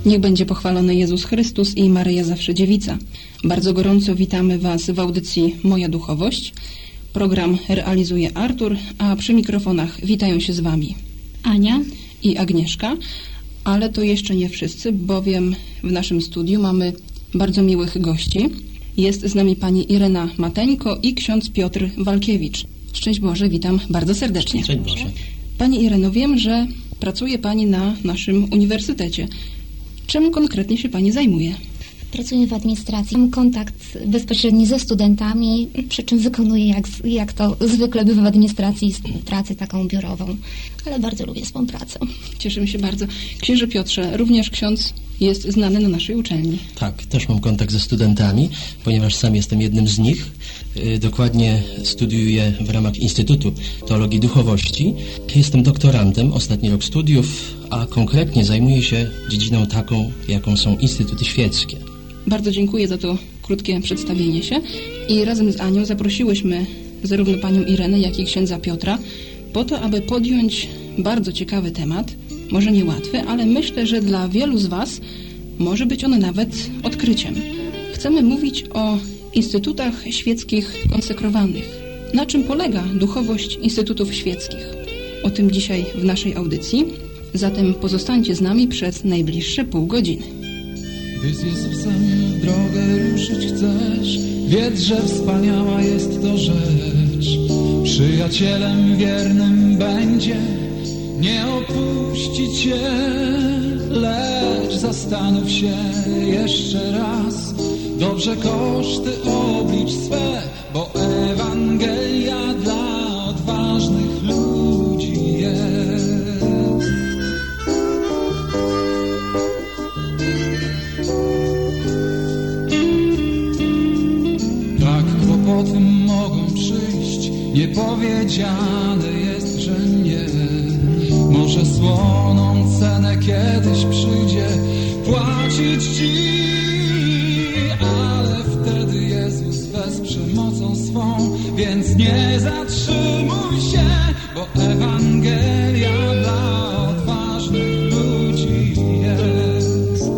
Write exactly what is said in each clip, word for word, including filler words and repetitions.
Niech będzie pochwalony Jezus Chrystus i Maryja Zawsze Dziewica. Bardzo gorąco witamy Was w audycji Moja Duchowość. Program realizuje Artur, a przy mikrofonach witają się z Wami Ania i Agnieszka. Ale to jeszcze nie wszyscy, bowiem w naszym studiu mamy bardzo miłych gości. Jest z nami pani Irena Mateńko i ksiądz Piotr Walkiewicz. Szczęść Boże, witam bardzo serdecznie. Szczęść Boże. Pani Ireno, wiem, że pracuje Pani na naszym uniwersytecie. Czym konkretnie się Pani zajmuje? Pracuję w administracji. Mam kontakt bezpośredni ze studentami, przy czym wykonuję, jak, jak to zwykle bywa w administracji, pracę taką biurową. Ale bardzo lubię swą pracę. Cieszymy się bardzo. Księże Piotrze, również ksiądz jest znany na naszej uczelni. Tak, też mam kontakt ze studentami, ponieważ sam jestem jednym z nich. Yy, dokładnie studiuję w ramach Instytutu Teologii Duchowości. Jestem doktorantem, ostatni rok studiów, a konkretnie zajmuję się dziedziną taką, jaką są instytuty świeckie. Bardzo dziękuję za to krótkie przedstawienie się i razem z Anią zaprosiłyśmy zarówno panią Irenę, jak i księdza Piotra po to, aby podjąć bardzo ciekawy temat, może niełatwy, ale myślę, że dla wielu z Was może być on nawet odkryciem. Chcemy mówić o instytutach świeckich konsekrowanych. Na czym polega duchowość instytutów świeckich? O tym dzisiaj w naszej audycji. Zatem pozostańcie z nami przez najbliższe pół godziny. Gdy z Jezusem w drogę ruszyć chcesz, wiedz, że wspaniała jest to rzecz. Przyjacielem wiernym będzie, nie opuści Cię, lecz zastanów się jeszcze raz. Dobrze koszty oblicz swe, bo Ewangelia dla odważnych ludzi jest. Tak kłopoty mogą przyjść, niepowiedziane jest, że nie. Może słoną cenę kiedyś przyjdzie płacić Ci, ale wtedy Jezus wesprze mocą swą, więc nie zatrzymuj się, bo Ewangelia dla odważnych ludzi jest.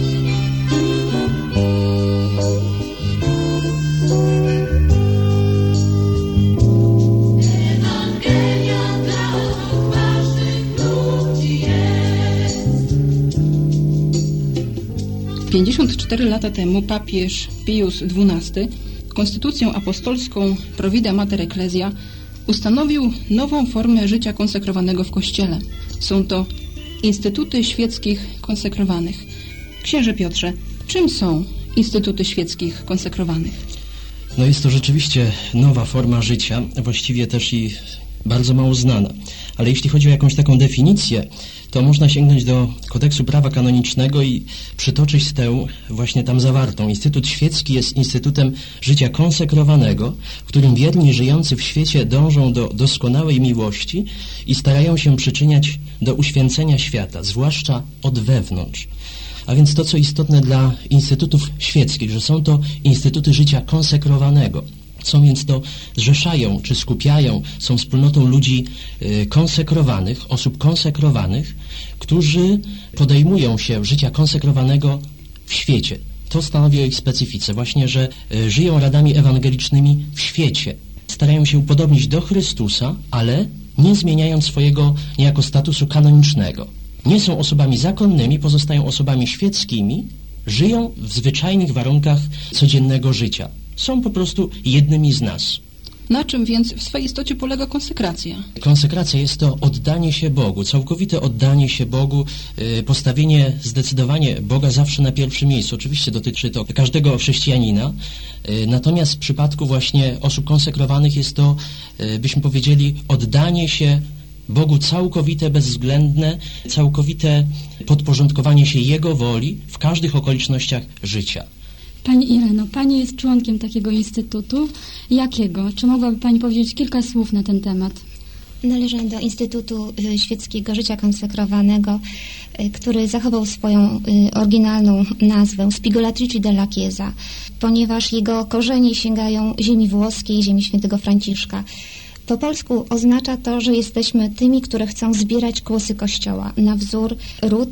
pięćdziesiąt cztery lata temu papież Pius dwunasty konstytucją apostolską Provida Mater Ecclesia ustanowił nową formę życia konsekrowanego w Kościele. Są to instytuty świeckich konsekrowanych. Księże Piotrze, czym są instytuty świeckich konsekrowanych? No jest to rzeczywiście nowa forma życia, właściwie też i bardzo mało znana. Ale jeśli chodzi o jakąś taką definicję, to można sięgnąć do kodeksu prawa kanonicznego i przytoczyć tę właśnie tam zawartą. Instytut świecki jest instytutem życia konsekrowanego, w którym wierni żyjący w świecie dążą do doskonałej miłości i starają się przyczyniać do uświęcenia świata, zwłaszcza od wewnątrz. A więc to, co istotne dla instytutów świeckich, że są to instytuty życia konsekrowanego. Są więc to, zrzeszają czy skupiają, są wspólnotą ludzi y, konsekrowanych, osób konsekrowanych, którzy podejmują się życia konsekrowanego w świecie. To stanowi o ich specyfice, właśnie, że y, żyją radami ewangelicznymi w świecie. Starają się upodobnić do Chrystusa, ale nie zmieniając swojego niejako statusu kanonicznego. Nie są osobami zakonnymi, pozostają osobami świeckimi, żyją w zwyczajnych warunkach codziennego życia. Są po prostu jednymi z nas. Na czym więc w swej istocie polega konsekracja? Konsekracja jest to oddanie się Bogu, całkowite oddanie się Bogu, postawienie zdecydowanie Boga zawsze na pierwszym miejscu. Oczywiście dotyczy to każdego chrześcijanina, natomiast w przypadku właśnie osób konsekrowanych jest to, byśmy powiedzieli, oddanie się Bogu całkowite, bezwzględne, całkowite podporządkowanie się Jego woli w każdych okolicznościach życia. Pani Ireno, Pani jest członkiem takiego instytutu. Jakiego? Czy mogłaby Pani powiedzieć kilka słów na ten temat? Należę do Instytutu Świeckiego Życia Konsekrowanego, który zachował swoją oryginalną nazwę Spigolatrici della Chiesa, ponieważ jego korzenie sięgają ziemi włoskiej, ziemi świętego Franciszka. Po polsku oznacza to, że jesteśmy tymi, które chcą zbierać głosy Kościoła na wzór ród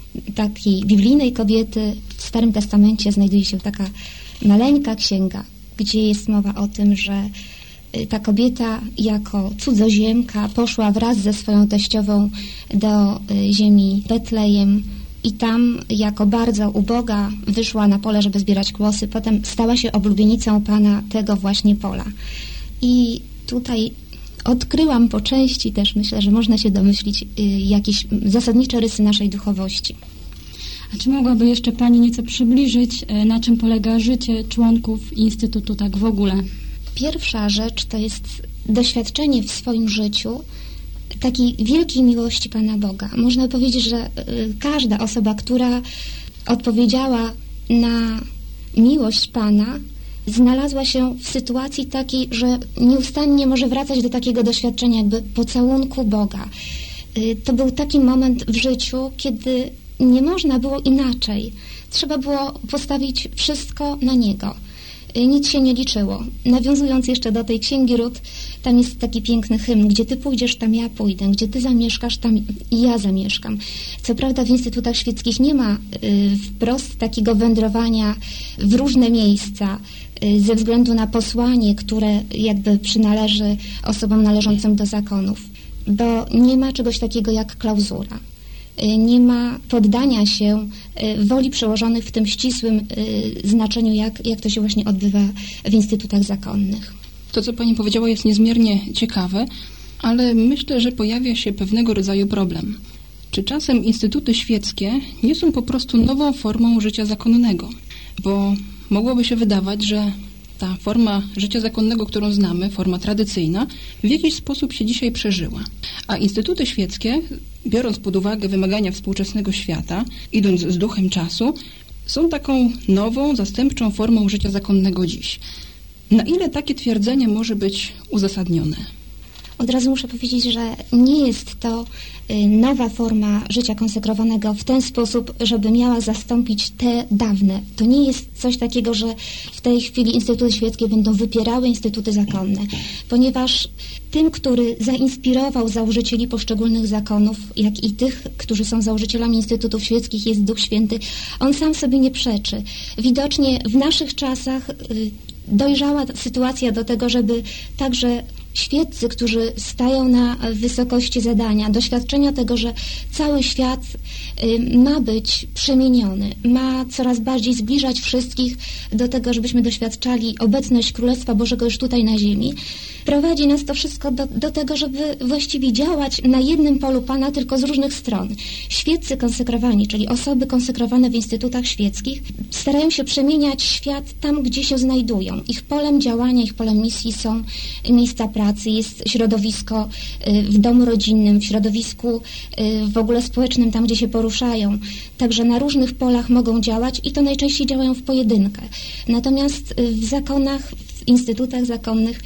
takiej biblijnej kobiety w Starym Testamencie znajduje się taka maleńka księga, gdzie jest mowa o tym, że ta kobieta jako cudzoziemka poszła wraz ze swoją teściową do ziemi Betlejem i tam jako bardzo uboga wyszła na pole, żeby zbierać kłosy. Potem stała się oblubienicą Pana tego właśnie pola. I tutaj odkryłam po części też, myślę, że można się domyślić, jakieś zasadnicze rysy naszej duchowości. A czy mogłaby jeszcze Pani nieco przybliżyć, na czym polega życie członków Instytutu tak w ogóle? Pierwsza rzecz to jest doświadczenie w swoim życiu takiej wielkiej miłości Pana Boga. Można powiedzieć, że każda osoba, która odpowiedziała na miłość Pana, znalazła się w sytuacji takiej, że nieustannie może wracać do takiego doświadczenia jakby pocałunku Boga. To był taki moment w życiu, kiedy nie można było inaczej. Trzeba było postawić wszystko na Niego. Nic się nie liczyło. Nawiązując jeszcze do tej Księgi Rut, tam jest taki piękny hymn, gdzie Ty pójdziesz, tam ja pójdę, gdzie Ty zamieszkasz, tam i ja zamieszkam. Co prawda w instytutach świeckich nie ma y, wprost takiego wędrowania w różne miejsca y, ze względu na posłanie, które jakby przynależy osobom należącym do zakonów, bo nie ma czegoś takiego jak klauzura. Nie ma poddania się woli przełożonych w tym ścisłym znaczeniu, jak, jak to się właśnie odbywa w instytutach zakonnych. To, co Pani powiedziała, jest niezmiernie ciekawe, ale myślę, że pojawia się pewnego rodzaju problem. Czy czasem instytuty świeckie nie są po prostu nową formą życia zakonnego? Bo mogłoby się wydawać, że ta forma życia zakonnego, którą znamy, forma tradycyjna, w jakiś sposób się dzisiaj przeżyła. A instytuty świeckie, biorąc pod uwagę wymagania współczesnego świata, idąc z duchem czasu, są taką nową, zastępczą formą życia zakonnego dziś. Na ile takie twierdzenie może być uzasadnione? Od razu muszę powiedzieć, że nie jest to nowa forma życia konsekrowanego w ten sposób, żeby miała zastąpić te dawne. To nie jest coś takiego, że w tej chwili instytuty świeckie będą wypierały instytuty zakonne, ponieważ tym, który zainspirował założycieli poszczególnych zakonów, jak i tych, którzy są założycielami instytutów świeckich, jest Duch Święty. On sam sobie nie przeczy. Widocznie w naszych czasach dojrzała sytuacja do tego, żeby także świeccy, którzy stają na wysokości zadania, doświadczenia tego, że cały świat y, ma być przemieniony, ma coraz bardziej zbliżać wszystkich do tego, żebyśmy doświadczali obecność Królestwa Bożego już tutaj na ziemi, prowadzi nas to wszystko do, do tego, żeby właściwie działać na jednym polu Pana, tylko z różnych stron. Świeccy konsekrowani, czyli osoby konsekrowane w instytutach świeckich, starają się przemieniać świat tam, gdzie się znajdują. Ich polem działania, ich polem misji są miejsca pracy, jest środowisko w domu rodzinnym, w środowisku w ogóle społecznym, tam, gdzie się poruszają. Także na różnych polach mogą działać i to najczęściej działają w pojedynkę. Natomiast w zakonach, w instytutach zakonnych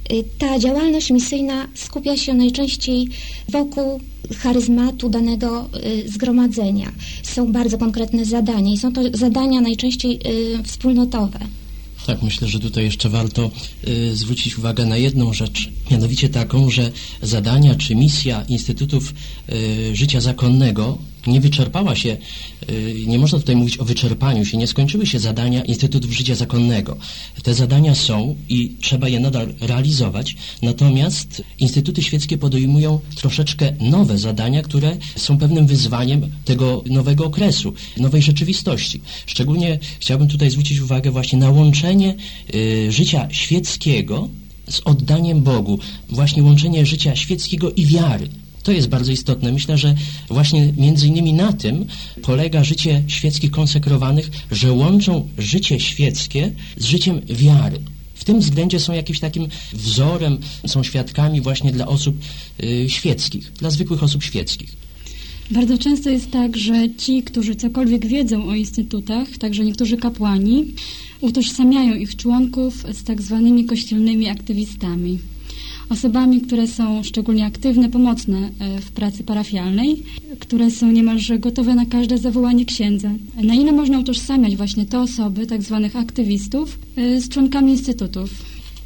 ta działalność misyjna skupia się najczęściej wokół charyzmatu danego zgromadzenia. Są bardzo konkretne zadania i są to zadania najczęściej wspólnotowe. Tak, myślę, że tutaj jeszcze warto y, zwrócić uwagę na jedną rzecz, mianowicie taką, że zadania czy misja Instytutów y, Życia Zakonnego nie wyczerpała się, y, nie można tutaj mówić o wyczerpaniu się, nie skończyły się zadania Instytutów Życia Zakonnego. Te zadania są i trzeba je nadal realizować, natomiast instytuty świeckie podejmują troszeczkę nowe zadania, które są pewnym wyzwaniem tego nowego okresu, nowej rzeczywistości. Szczególnie chciałbym tutaj zwrócić uwagę właśnie na łączenie y, życia świeckiego z oddaniem Bogu, właśnie łączenie życia świeckiego i wiary. To jest bardzo istotne. Myślę, że właśnie między innymi na tym polega życie świeckich konsekrowanych, że łączą życie świeckie z życiem wiary. W tym względzie są jakimś takim wzorem, są świadkami właśnie dla osób y, świeckich, dla zwykłych osób świeckich. Bardzo często jest tak, że ci, którzy cokolwiek wiedzą o instytutach, także niektórzy kapłani, utożsamiają ich członków z tak zwanymi kościelnymi aktywistami. Osobami, które są szczególnie aktywne, pomocne w pracy parafialnej, które są niemalże gotowe na każde zawołanie księdza. Na ile można utożsamiać właśnie te osoby, tak zwanych aktywistów, z członkami instytutów?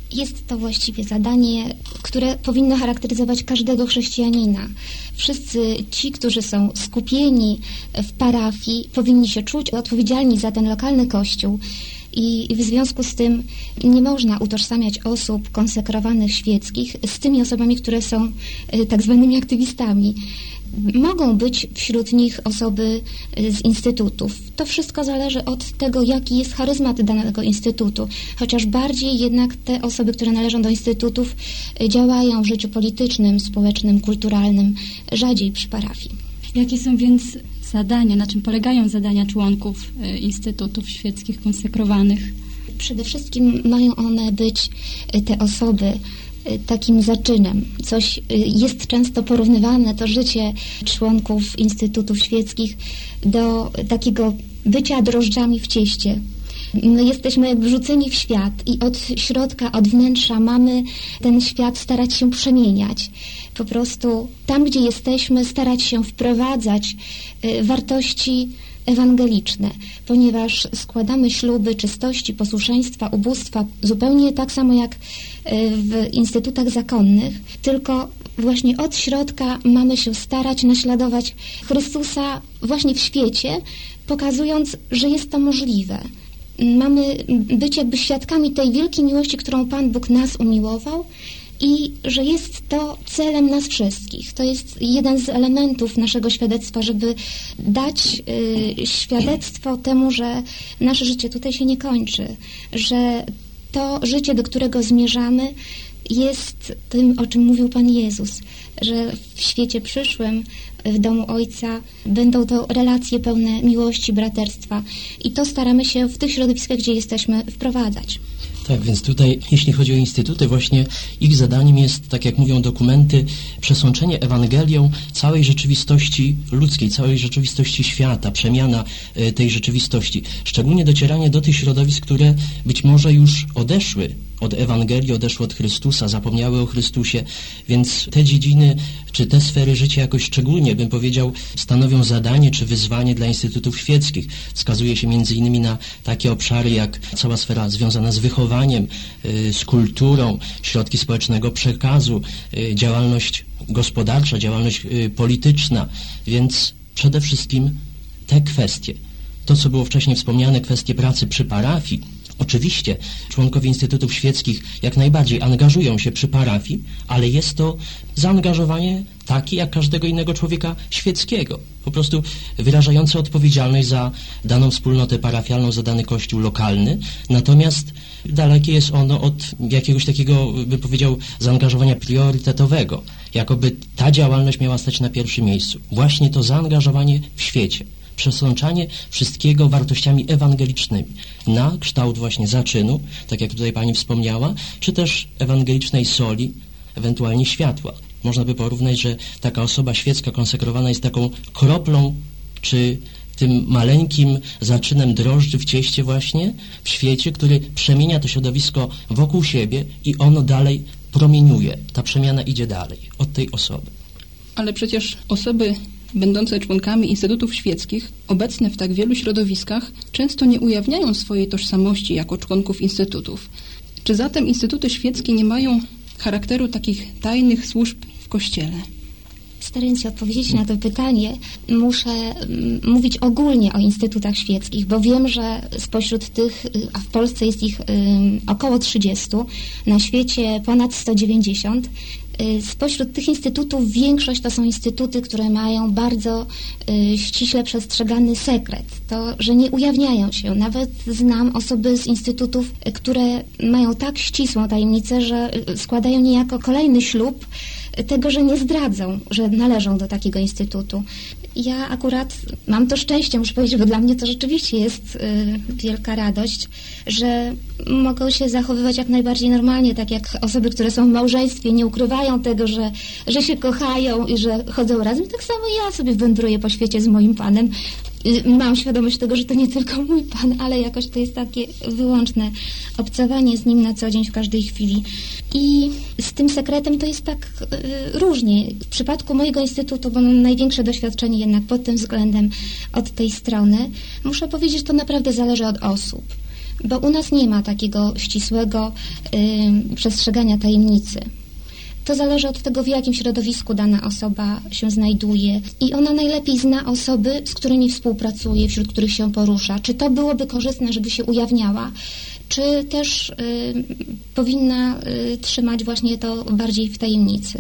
Jest to właściwie zadanie, które powinno charakteryzować każdego chrześcijanina. Wszyscy ci, którzy są skupieni w parafii, powinni się czuć odpowiedzialni za ten lokalny kościół. I w związku z tym nie można utożsamiać osób konsekrowanych świeckich z tymi osobami, które są tak zwanymi aktywistami. Mogą być wśród nich osoby z instytutów. To wszystko zależy od tego, jaki jest charyzmat danego instytutu. Chociaż bardziej jednak te osoby, które należą do instytutów, działają w życiu politycznym, społecznym, kulturalnym, rzadziej przy parafii. Jakie są więc zadania, na czym polegają zadania członków instytutów świeckich konsekrowanych? Przede wszystkim mają one być, te osoby, takim zaczynem. Coś jest często porównywane, to życie członków instytutów świeckich, do takiego bycia drożdżami w cieście. My jesteśmy jakby wrzuceni w świat i od środka, od wnętrza mamy ten świat starać się przemieniać. Po prostu tam, gdzie jesteśmy, starać się wprowadzać wartości ewangeliczne, ponieważ składamy śluby czystości, posłuszeństwa, ubóstwa, zupełnie tak samo jak w instytutach zakonnych, tylko właśnie od środka mamy się starać naśladować Chrystusa właśnie w świecie, pokazując, że jest to możliwe. Mamy być jakby świadkami tej wielkiej miłości, którą Pan Bóg nas umiłował i że jest to celem nas wszystkich. To jest jeden z elementów naszego świadectwa, żeby dać y, świadectwo temu, że nasze życie tutaj się nie kończy, że to życie, do którego zmierzamy, jest tym, o czym mówił Pan Jezus, że w świecie przyszłym, w domu Ojca będą to relacje pełne miłości, braterstwa i to staramy się w tych środowiskach, gdzie jesteśmy, wprowadzać. Tak, więc tutaj, jeśli chodzi o instytuty, właśnie ich zadaniem jest, tak jak mówią dokumenty, przesączenie Ewangelią całej rzeczywistości ludzkiej, całej rzeczywistości świata, przemiana y, tej rzeczywistości. Szczególnie docieranie do tych środowisk, które być może już odeszły od Ewangelii, odeszły od Chrystusa, zapomniały o Chrystusie, więc te dziedziny, czy te sfery życia jakoś szczególnie, bym powiedział, stanowią zadanie czy wyzwanie dla instytutów świeckich. Wskazuje się między innymi na takie obszary, jak cała sfera związana z wychowaniem, z kulturą, środki społecznego przekazu, działalność gospodarcza, działalność polityczna, więc przede wszystkim te kwestie. To, co było wcześniej wspomniane, kwestie pracy przy parafii. Oczywiście członkowie instytutów świeckich jak najbardziej angażują się przy parafii, ale jest to zaangażowanie takie jak każdego innego człowieka świeckiego, po prostu wyrażające odpowiedzialność za daną wspólnotę parafialną, za dany kościół lokalny, natomiast dalekie jest ono od jakiegoś takiego, bym powiedział, zaangażowania priorytetowego, jakoby ta działalność miała stać na pierwszym miejscu. Właśnie to zaangażowanie w świecie. Przesączanie wszystkiego wartościami ewangelicznymi na kształt właśnie zaczynu, tak jak tutaj Pani wspomniała, czy też ewangelicznej soli, ewentualnie światła. Można by porównać, że taka osoba świecka konsekrowana jest taką kroplą, czy tym maleńkim zaczynem drożdży w cieście właśnie w świecie, który przemienia to środowisko wokół siebie i ono dalej promieniuje. Ta przemiana idzie dalej od tej osoby. Ale przecież osoby będące członkami instytutów świeckich, obecne w tak wielu środowiskach, często nie ujawniają swojej tożsamości jako członków instytutów. Czy zatem instytuty świeckie nie mają charakteru takich tajnych służb w Kościele? Starając się odpowiedzieć na to pytanie, muszę m, mówić ogólnie o instytutach świeckich, bo wiem, że spośród tych, a w Polsce jest ich y, około trzydziestu, na świecie ponad sto dziewięćdziesiąt, spośród tych instytutów większość to są instytuty, które mają bardzo y, ściśle przestrzegany sekret. To, że nie ujawniają się. Nawet znam osoby z instytutów, które mają tak ścisłą tajemnicę, że składają niejako kolejny ślub tego, że nie zdradzą, że należą do takiego instytutu. Ja akurat mam to szczęście, muszę powiedzieć, bo dla mnie to rzeczywiście jest y, wielka radość, że mogą się zachowywać jak najbardziej normalnie, tak jak osoby, które są w małżeństwie, nie ukrywają tego, że, że się kochają i że chodzą razem. Tak samo ja sobie wędruję po świecie z moim Panem. Y, mam świadomość tego, że to nie tylko mój Pan, ale jakoś to jest takie wyłączne obcowanie z Nim na co dzień, w każdej chwili. I z tym sekretem to jest tak y, różnie. W przypadku mojego instytutu, bo mam największe doświadczenie jednak pod tym względem od tej strony, muszę powiedzieć, że to naprawdę zależy od osób. bo u nas nie ma takiego ścisłego y, przestrzegania tajemnicy. To zależy od tego, w jakim środowisku dana osoba się znajduje i ona najlepiej zna osoby, z którymi współpracuje, wśród których się porusza. Czy to byłoby korzystne, żeby się ujawniała, czy też y, powinna y, trzymać właśnie to bardziej w tajemnicy.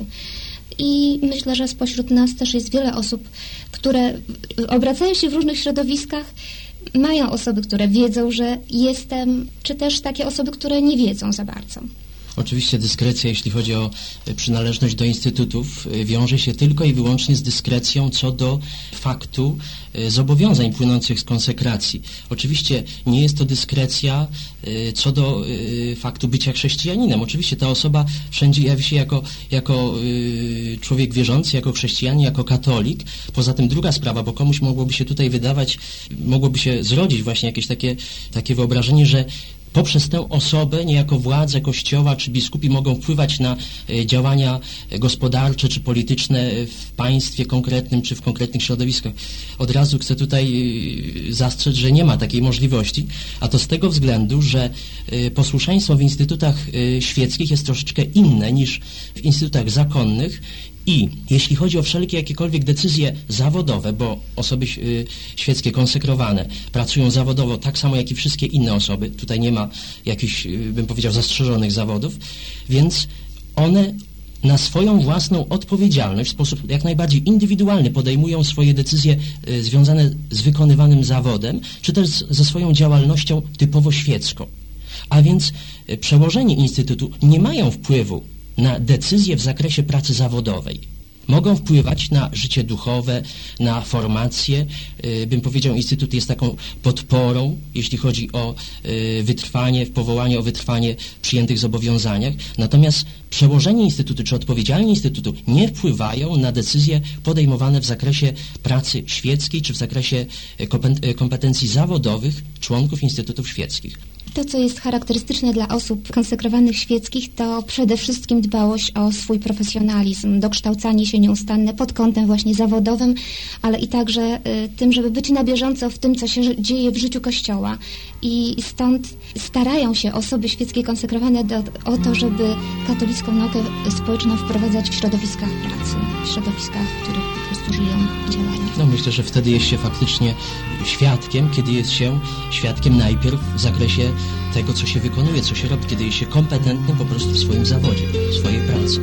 I myślę, że spośród nas też jest wiele osób, które obracają się w różnych środowiskach, mają osoby, które wiedzą, że jestem, czy też takie osoby, które nie wiedzą za bardzo. Oczywiście dyskrecja, jeśli chodzi o przynależność do instytutów, wiąże się tylko i wyłącznie z dyskrecją co do faktu zobowiązań płynących z konsekracji. Oczywiście nie jest to dyskrecja co do faktu bycia chrześcijaninem. Oczywiście ta osoba wszędzie jawi się jako, jako człowiek wierzący, jako chrześcijanin, jako katolik. Poza tym druga sprawa, bo komuś mogłoby się tutaj wydawać, mogłoby się zrodzić właśnie jakieś takie, takie wyobrażenie, że poprzez tę osobę niejako władze Kościoła czy biskupi mogą wpływać na działania gospodarcze czy polityczne w państwie konkretnym czy w konkretnych środowiskach. Od razu chcę tutaj zastrzec, że nie ma takiej możliwości, a to z tego względu, że posłuszeństwo w instytutach świeckich jest troszeczkę inne niż w instytutach zakonnych. I jeśli chodzi o wszelkie jakiekolwiek decyzje zawodowe, bo osoby y, świeckie konsekrowane pracują zawodowo tak samo jak i wszystkie inne osoby, tutaj nie ma jakichś, y, bym powiedział, zastrzeżonych zawodów, więc one na swoją własną odpowiedzialność w sposób jak najbardziej indywidualny podejmują swoje decyzje y, związane z wykonywanym zawodem, czy też z, ze swoją działalnością typowo świecką. A więc y, przełożeni instytutu nie mają wpływu na decyzje w zakresie pracy zawodowej. Mogą wpływać na życie duchowe, na formację. Bym powiedział, Instytut jest taką podporą, jeśli chodzi o wytrwanie, w powołaniu o wytrwanie w przyjętych zobowiązaniach. Natomiast przełożeni Instytutu czy odpowiedzialni Instytutu nie wpływają na decyzje podejmowane w zakresie pracy świeckiej czy w zakresie kompetencji zawodowych członków Instytutów świeckich. To, co jest charakterystyczne dla osób konsekrowanych świeckich, to przede wszystkim dbałość o swój profesjonalizm, dokształcanie się nieustanne pod kątem właśnie zawodowym, ale i także y, tym, żeby być na bieżąco w tym, co się dzieje w życiu Kościoła. I stąd starają się osoby świeckie konsekrowane do, o to, żeby katolicką naukę społeczną wprowadzać w środowiskach pracy, w środowiskach, w których po prostu żyją i działają. No myślę, że wtedy jest się faktycznie świadkiem, kiedy jest się świadkiem najpierw w zakresie tego, co się wykonuje, co się robi, kiedy jest się kompetentnym po prostu w swoim zawodzie, w swojej pracy.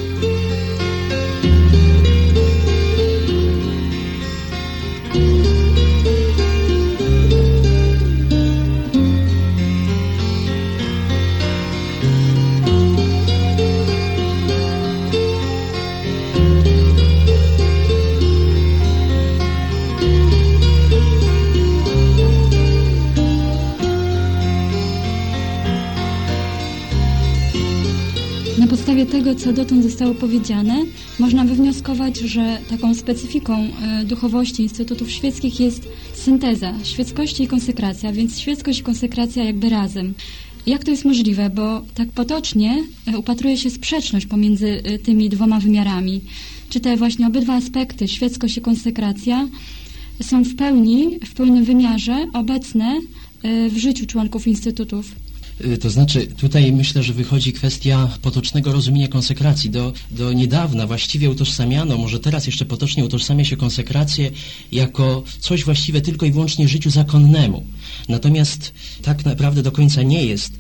Na podstawie tego, co dotąd zostało powiedziane, można wywnioskować, że taką specyfiką duchowości instytutów świeckich jest synteza świeckości i konsekracja, więc świeckość i konsekracja jakby razem. Jak to jest możliwe? Bo tak potocznie upatruje się sprzeczność pomiędzy tymi dwoma wymiarami. Czy te właśnie obydwa aspekty, świeckość i konsekracja, są w pełni, w pełnym wymiarze obecne w życiu członków instytutów? To znaczy, tutaj myślę, że wychodzi kwestia potocznego rozumienia konsekracji. Do, do niedawna właściwie utożsamiano, może teraz jeszcze potocznie utożsamia się konsekrację jako coś właściwe tylko i wyłącznie życiu zakonnemu. Natomiast tak naprawdę do końca nie jest.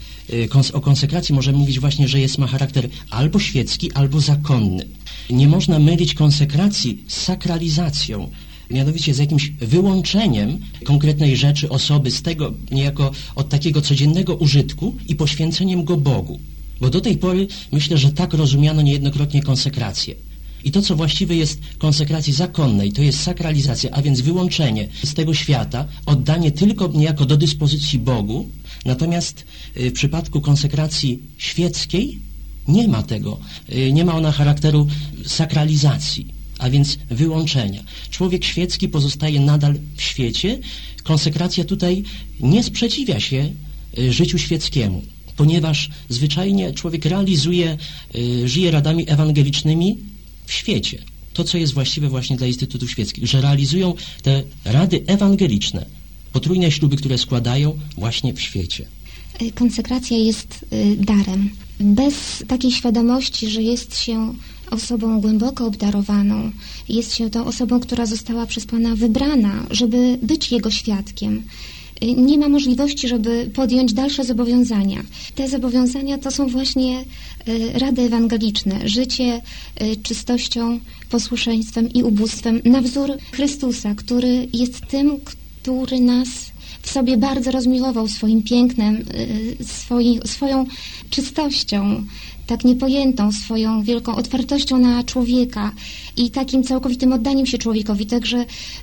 O konsekracji możemy mówić właśnie, że jest, ma charakter albo świecki, albo zakonny. Nie można mylić konsekracji z sakralizacją. Mianowicie z jakimś wyłączeniem konkretnej rzeczy, osoby z tego niejako od takiego codziennego użytku i poświęceniem go Bogu. Bo do tej pory myślę, że tak rozumiano niejednokrotnie konsekrację. I to, co właściwe jest konsekracji zakonnej, to jest sakralizacja, a więc wyłączenie z tego świata, oddanie tylko niejako do dyspozycji Bogu. Natomiast w przypadku konsekracji świeckiej nie ma tego. Nie ma ona charakteru sakralizacji, a więc wyłączenia. Człowiek świecki pozostaje nadal w świecie. Konsekracja tutaj nie sprzeciwia się życiu świeckiemu, ponieważ zwyczajnie człowiek realizuje, żyje radami ewangelicznymi w świecie. To, co jest właściwe właśnie dla instytutów świeckich, że realizują te rady ewangeliczne, potrójne śluby, które składają właśnie w świecie. Konsekracja jest darem. Bez takiej świadomości, że jest się osobą głęboko obdarowaną, jest się tą osobą, która została przez Pana wybrana, żeby być Jego świadkiem, nie ma możliwości, żeby podjąć dalsze zobowiązania. Te zobowiązania to są właśnie rady ewangeliczne, życie czystością, posłuszeństwem i ubóstwem na wzór Chrystusa, który jest tym, który nas w sobie bardzo rozmiłował swoim pięknem, swoi, swoją czystością, tak niepojętą, swoją wielką otwartością na człowieka i takim całkowitym oddaniem się człowiekowi. Także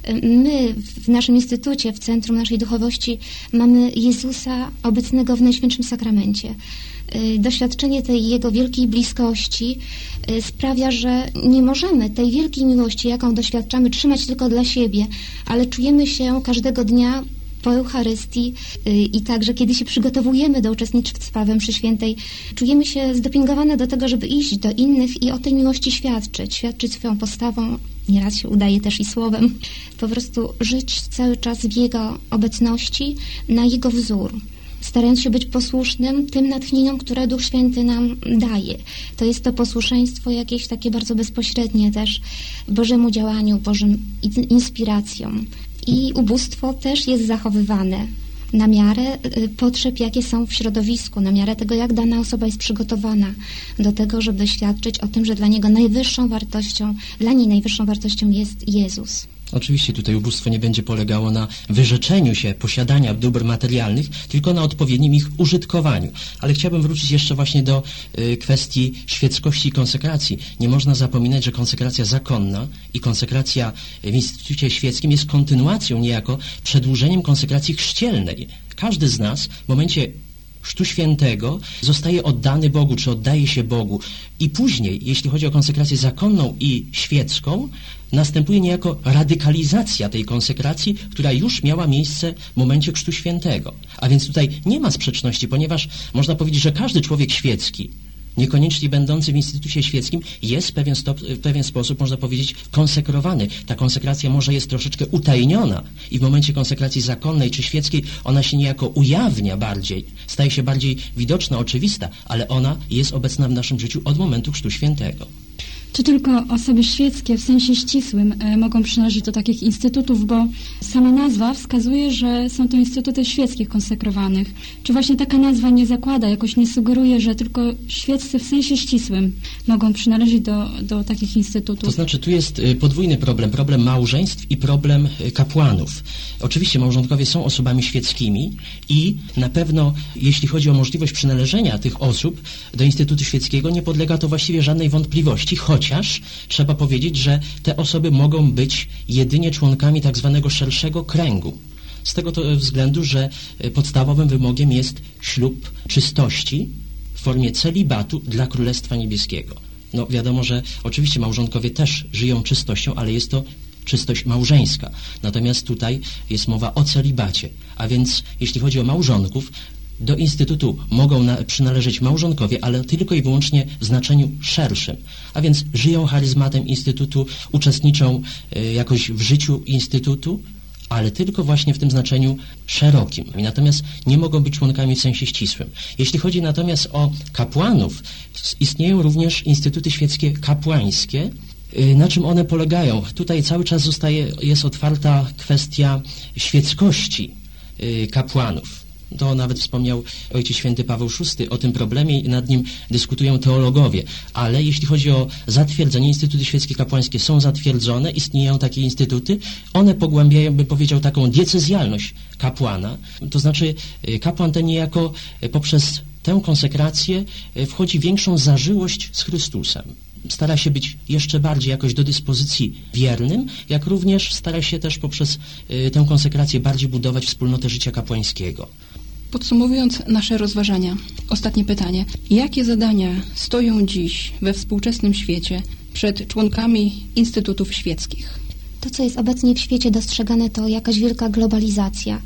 my w naszym instytucie, w centrum naszej duchowości mamy Jezusa obecnego w Najświętszym Sakramencie. Doświadczenie tej Jego wielkiej bliskości sprawia, że nie możemy tej wielkiej miłości, jaką doświadczamy, trzymać tylko dla siebie, ale czujemy się każdego dnia po Eucharystii i także kiedy się przygotowujemy do uczestnictwa we mszy świętej, czujemy się zdopingowane do tego, żeby iść do innych i o tej miłości świadczyć, świadczyć swoją postawą, nieraz się udaje też i słowem, po prostu żyć cały czas w Jego obecności, na Jego wzór, starając się być posłusznym tym natchnieniom, które Duch Święty nam daje. To jest to posłuszeństwo jakieś takie bardzo bezpośrednie też Bożemu działaniu, Bożym inspiracjom. I ubóstwo też jest zachowywane na miarę potrzeb, jakie są w środowisku, na miarę tego, jak dana osoba jest przygotowana do tego, żeby świadczyć o tym, że dla niego najwyższą wartością, dla niej najwyższą wartością jest Jezus. Oczywiście tutaj ubóstwo nie będzie polegało na wyrzeczeniu się posiadania dóbr materialnych, tylko na odpowiednim ich użytkowaniu. Ale chciałbym wrócić jeszcze właśnie do y, kwestii świeckości i konsekracji. Nie można zapominać, że konsekracja zakonna i konsekracja w Instytucie Świeckim jest kontynuacją, niejako przedłużeniem konsekracji chrzcielnej. Każdy z nas w momencie Chrztu Świętego zostaje oddany Bogu, czy oddaje się Bogu. I później, jeśli chodzi o konsekrację zakonną i świecką, następuje niejako radykalizacja tej konsekracji, która już miała miejsce w momencie Chrztu Świętego. A więc tutaj nie ma sprzeczności, ponieważ można powiedzieć, że każdy człowiek świecki, niekoniecznie będący w Instytucie Świeckim, jest w pewien, stop, w pewien sposób, można powiedzieć, konsekrowany. Ta konsekracja może jest troszeczkę utajniona i w momencie konsekracji zakonnej czy świeckiej ona się niejako ujawnia bardziej, staje się bardziej widoczna, oczywista, ale ona jest obecna w naszym życiu od momentu Chrztu Świętego. Czy tylko osoby świeckie w sensie ścisłym e, mogą przynależeć do takich instytutów, bo sama nazwa wskazuje, że są to instytuty świeckich konsekrowanych. Czy właśnie taka nazwa nie zakłada, jakoś nie sugeruje, że tylko świeccy w sensie ścisłym mogą przynależeć do, do takich instytutów? To znaczy tu jest podwójny problem, problem małżeństw i problem kapłanów. Oczywiście małżonkowie są osobami świeckimi i na pewno jeśli chodzi o możliwość przynależenia tych osób do Instytutu Świeckiego, nie podlega to właściwie żadnej wątpliwości, choć Chociaż trzeba powiedzieć, że te osoby mogą być jedynie członkami tak zwanego szerszego kręgu. Z tego to względu, że podstawowym wymogiem jest ślub czystości w formie celibatu dla Królestwa Niebieskiego. No wiadomo, że oczywiście małżonkowie też żyją czystością, ale jest to czystość małżeńska. Natomiast tutaj jest mowa o celibacie. A więc jeśli chodzi o małżonków, do Instytutu mogą na, przynależeć małżonkowie, ale tylko i wyłącznie w znaczeniu szerszym. A więc żyją charyzmatem Instytutu, uczestniczą y, jakoś w życiu Instytutu, ale tylko właśnie w tym znaczeniu szerokim. Natomiast nie mogą być członkami w sensie ścisłym. Jeśli chodzi natomiast o kapłanów, istnieją również Instytuty Świeckie kapłańskie. Y, na czym one polegają? Tutaj cały czas zostaje, jest otwarta kwestia świeckości y, kapłanów. To nawet wspomniał Ojciec Święty Paweł szósty o tym problemie i nad nim dyskutują teologowie. Ale jeśli chodzi o zatwierdzenie, Instytuty Świeckie Kapłańskie są zatwierdzone, istnieją takie instytuty, one pogłębiają, bym powiedział, taką diecezjalność kapłana. To znaczy kapłan ten niejako poprzez tę konsekrację wchodzi w większą zażyłość z Chrystusem. Stara się być jeszcze bardziej jakoś do dyspozycji wiernym, jak również stara się też poprzez y, tę konsekrację bardziej budować wspólnotę życia kapłańskiego. Podsumowując nasze rozważania, ostatnie pytanie. Jakie zadania stoją dziś we współczesnym świecie przed członkami instytutów świeckich? To, co jest obecnie w świecie dostrzegane, to jakaś wielka globalizacja.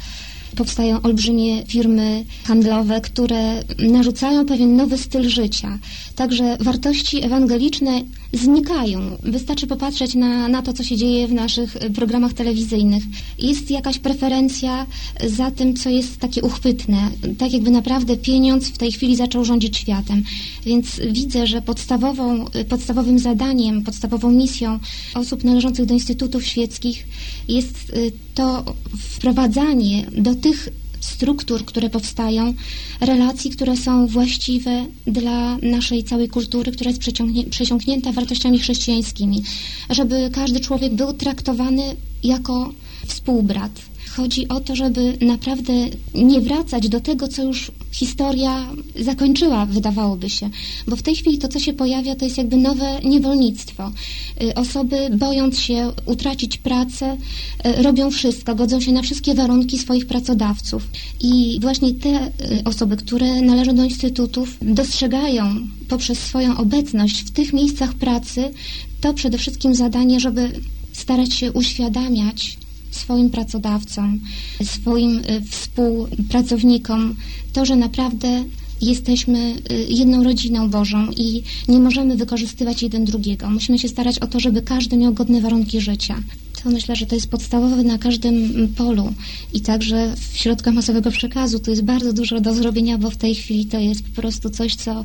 Powstają olbrzymie firmy handlowe, które narzucają pewien nowy styl życia. Także wartości ewangeliczne znikają. Wystarczy popatrzeć na, na to, co się dzieje w naszych programach telewizyjnych. Jest jakaś preferencja za tym, co jest takie uchwytne. Tak jakby naprawdę pieniądz w tej chwili zaczął rządzić światem. Więc widzę, że podstawową, podstawowym zadaniem, podstawową misją osób należących do instytutów świeckich jest to wprowadzanie do tych struktur, które powstają, relacji, które są właściwe dla naszej całej kultury, która jest przesiąknięta wartościami chrześcijańskimi, żeby każdy człowiek był traktowany jako współbrat. Chodzi o to, żeby naprawdę nie wracać do tego, co już historia zakończyła, wydawałoby się. Bo w tej chwili to, co się pojawia, to jest jakby nowe niewolnictwo. Osoby, bojąc się utracić pracę, robią wszystko, godzą się na wszystkie warunki swoich pracodawców. I właśnie te osoby, które należą do instytutów, dostrzegają poprzez swoją obecność w tych miejscach pracy to przede wszystkim zadanie, żeby starać się uświadamiać swoim pracodawcom, swoim współpracownikom to, że naprawdę jesteśmy jedną rodziną Bożą i nie możemy wykorzystywać jeden drugiego. Musimy się starać o to, żeby każdy miał godne warunki życia. To myślę, że to jest podstawowe na każdym polu i także w środkach masowego przekazu. Tu jest bardzo dużo do zrobienia, bo w tej chwili to jest po prostu coś, co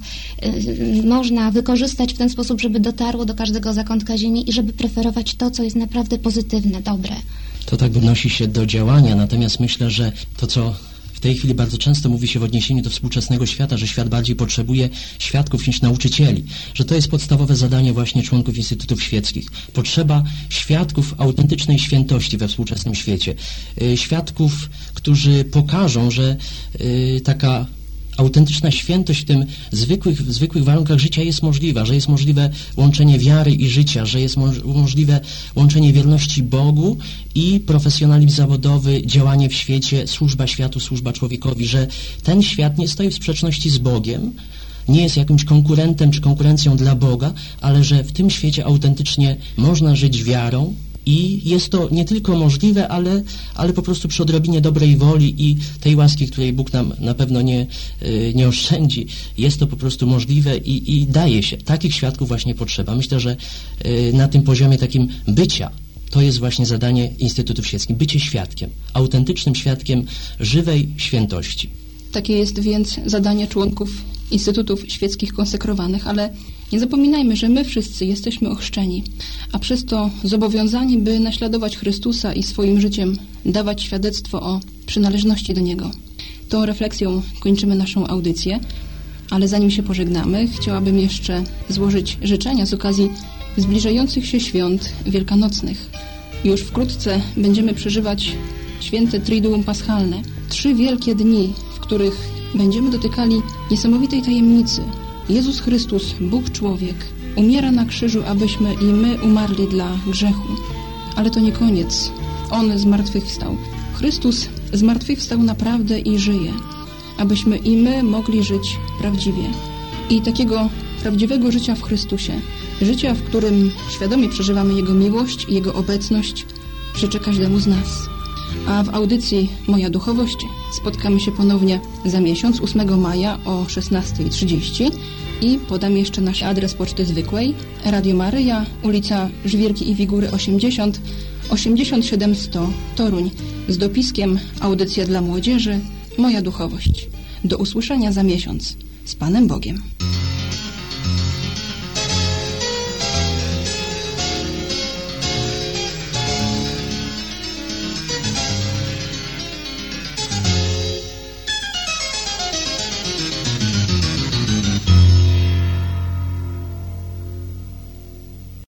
y, można wykorzystać w ten sposób, żeby dotarło do każdego zakątka ziemi i żeby preferować to, co jest naprawdę pozytywne, dobre. To tak odnosi się do działania, natomiast myślę, że to, co w tej chwili bardzo często mówi się w odniesieniu do współczesnego świata, że świat bardziej potrzebuje świadków niż nauczycieli, że to jest podstawowe zadanie właśnie członków instytutów świeckich. Potrzeba świadków autentycznej świętości we współczesnym świecie. Yy, świadków, którzy pokażą, że yy, taka autentyczna świętość w tym zwykłych, w zwykłych warunkach życia jest możliwa, że jest możliwe łączenie wiary i życia, że jest moż, możliwe łączenie wierności Bogu i profesjonalizm zawodowy, działanie w świecie, służba światu, służba człowiekowi, że ten świat nie stoi w sprzeczności z Bogiem, nie jest jakimś konkurentem czy konkurencją dla Boga, ale że w tym świecie autentycznie można żyć wiarą, i jest to nie tylko możliwe, ale, ale po prostu przy odrobinie dobrej woli i tej łaski, której Bóg nam na pewno nie, nie oszczędzi. Jest to po prostu możliwe i, i daje się. Takich świadków właśnie potrzeba. Myślę, że na tym poziomie takim bycia to jest właśnie zadanie instytutów świeckich. Bycie świadkiem, autentycznym świadkiem żywej świętości. Takie jest więc zadanie członków instytutów świeckich konsekrowanych, ale nie zapominajmy, że my wszyscy jesteśmy ochrzczeni, a przez to zobowiązani, by naśladować Chrystusa i swoim życiem dawać świadectwo o przynależności do Niego. Tą refleksją kończymy naszą audycję, ale zanim się pożegnamy, chciałabym jeszcze złożyć życzenia z okazji zbliżających się świąt wielkanocnych. Już wkrótce będziemy przeżywać święte Triduum Paschalne. Trzy wielkie dni, w których będziemy dotykali niesamowitej tajemnicy. Jezus Chrystus, Bóg człowiek, umiera na krzyżu, abyśmy i my umarli dla grzechu. Ale to nie koniec. On zmartwychwstał. Chrystus zmartwychwstał naprawdę i żyje, abyśmy i my mogli żyć prawdziwie. I takiego prawdziwego życia w Chrystusie, życia, w którym świadomie przeżywamy Jego miłość i Jego obecność, życzę każdemu z nas. A w audycji Moja Duchowość spotkamy się ponownie za miesiąc, ósmego maja o szesnasta trzydzieści i podam jeszcze nasz adres poczty zwykłej. Radio Maryja, ulica Żwirki i Wigury osiemdziesiąt, osiemdziesiąt siedem sto Toruń, z dopiskiem Audycja dla młodzieży Moja Duchowość. Do usłyszenia za miesiąc. Z Panem Bogiem.